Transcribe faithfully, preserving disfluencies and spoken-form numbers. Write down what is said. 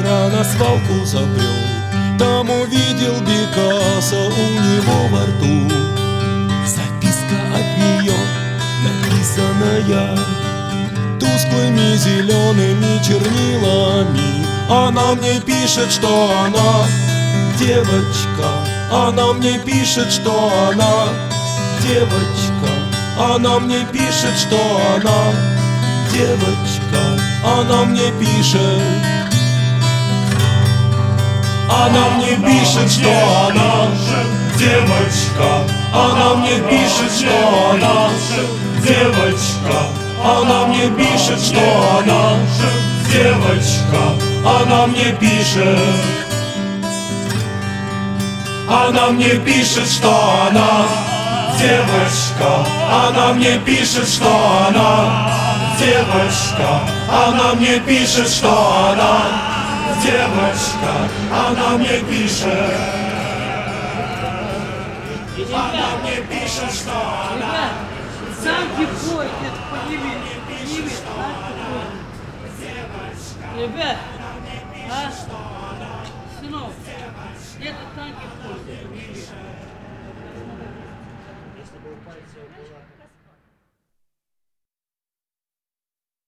вчера на свалку забрел, там увидел Пикассо у него во рту. Записка от нее, написанная тусклыми зелеными чернилами. Она мне пишет, что она девочка. Она мне пишет, что она девочка. Она мне пишет, что она девочка. Она мне пишет. Она мне пишет, что она девочка. Она мне пишет, что она девочка. Она мне пишет, что она девочка. Она мне пишет. Она мне пишет, что она девочка. Она мне пишет, что она девочка. Она мне пишет, что она девочка. Она мне пишет. Она мне пишет, что она Санки ходят, подними, подними, ребят, а? Сынок, где-то танки ходят, подними.